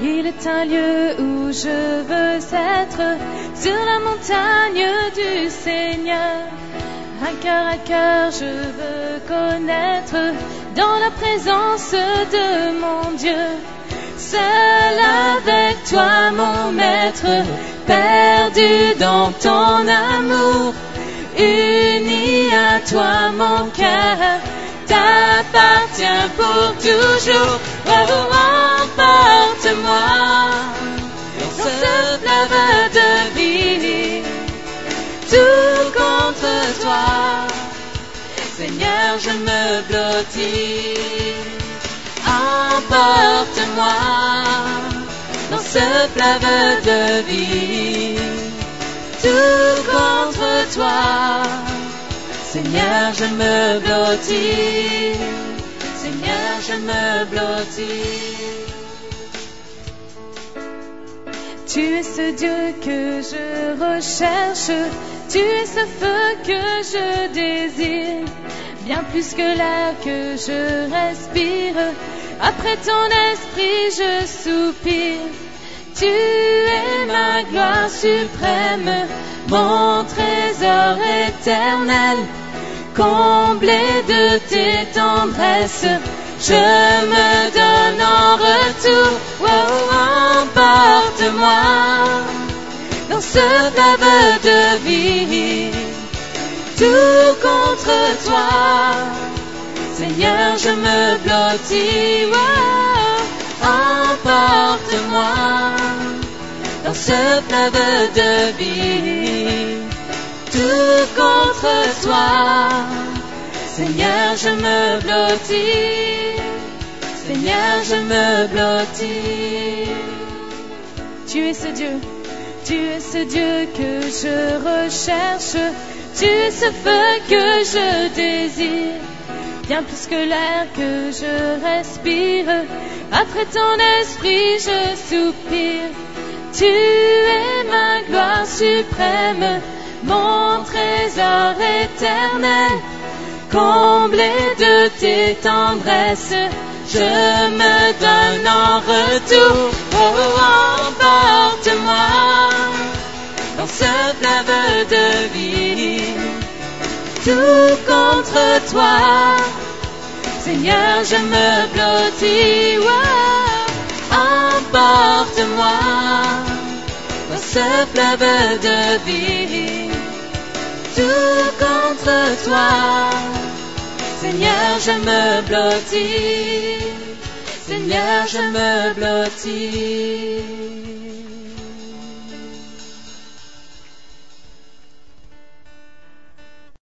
Il est un lieu où je veux être, sur la montagne du Seigneur. Un cœur à cœur je veux connaître, dans la présence de mon Dieu. Seul avec toi mon maître, perdu dans ton amour. Uni à toi mon cœur, t'appartient pour toujours. Oh, emporte-moi dans ce fleuve de vie, tout contre toi. Seigneur, je me blottis. Emporte-moi dans ce fleuve de vie, tout contre toi. Seigneur, je me blottis. Seigneur, je me blottis. Tu es ce Dieu que je recherche, tu es ce feu que je désire, bien plus que l'air que je respire. Après ton esprit je soupire. Tu es ma gloire suprême, mon trésor éternel. Comblé de tes tendresses, je me donne en retour. Oh, emporte-moi dans ce fleuve de vie, tout contre toi. Seigneur, je me blottis. Oh, emporte-moi dans ce fleuve de vie, tout contre toi. Seigneur, je me blottis. Seigneur, je me blottis. Tu es ce Dieu, tu es ce Dieu que je recherche, tu es ce feu que je désire, bien plus que l'air que je respire. Après ton esprit je soupire. Tu es ma gloire suprême, mon trésor éternel. Comblé de tes tendresses, je me donne en retour. Oh, emporte-moi dans ce fleuve de vie, tout contre toi. Seigneur, je me blottis. Oh, emporte-moi dans ce fleuve de vie, tout contre toi. Seigneur, je me blottis. Seigneur, je me blottis.